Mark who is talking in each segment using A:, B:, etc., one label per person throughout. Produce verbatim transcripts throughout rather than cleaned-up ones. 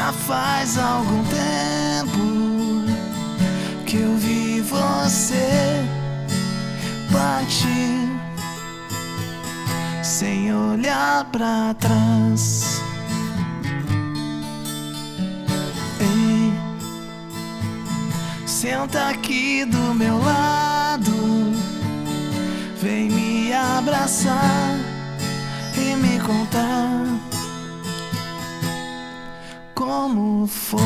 A: Já faz algum tempo que eu vi você partir sem olhar pra trás. Ei, senta aqui do meu lado, vem me abraçar e me contar como foi.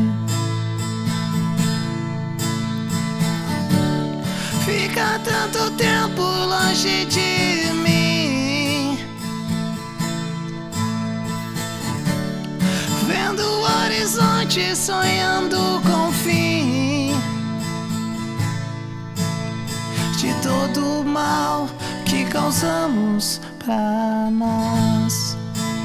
A: Fica tanto tempo longe de mim, vendo o horizonte, sonhando com o fim de todo o mal que causamos pra nós.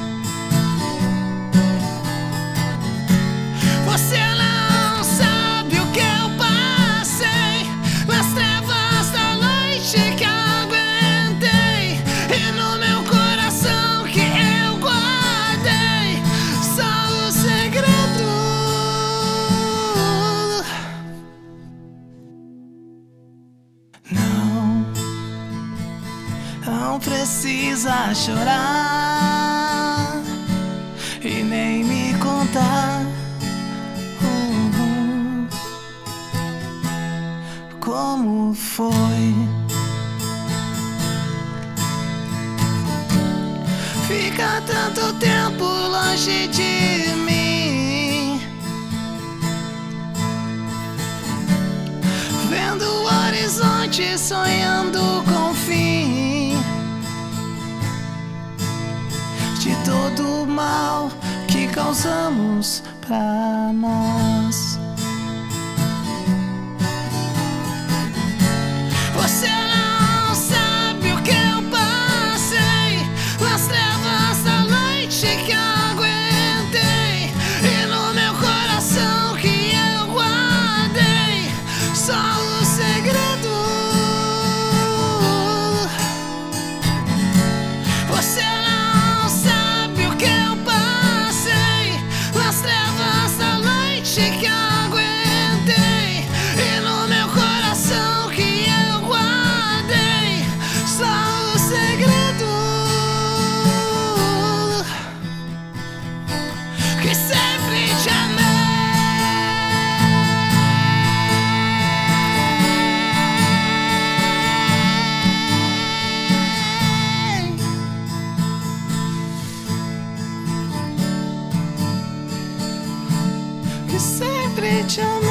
A: Você não sabe o que eu passei nas trevas da noite que aguentei, e no meu coração que eu guardei só o segredo. Não, não precisa chorar e nem me contar como foi. Fica tanto tempo longe de mim, vendo o horizonte, sonhando com o fim de todo o mal que causamos pra nós. Você não sabe o que eu passei nas trevas da noite que aguentei, e no meu coração que eu guardei só o segredo. Você não sabe o que eu passei nas trevas da noite que aguentei, e no meu coração que eu guardei só o segredo que sempre te amei. Que sempre te amei.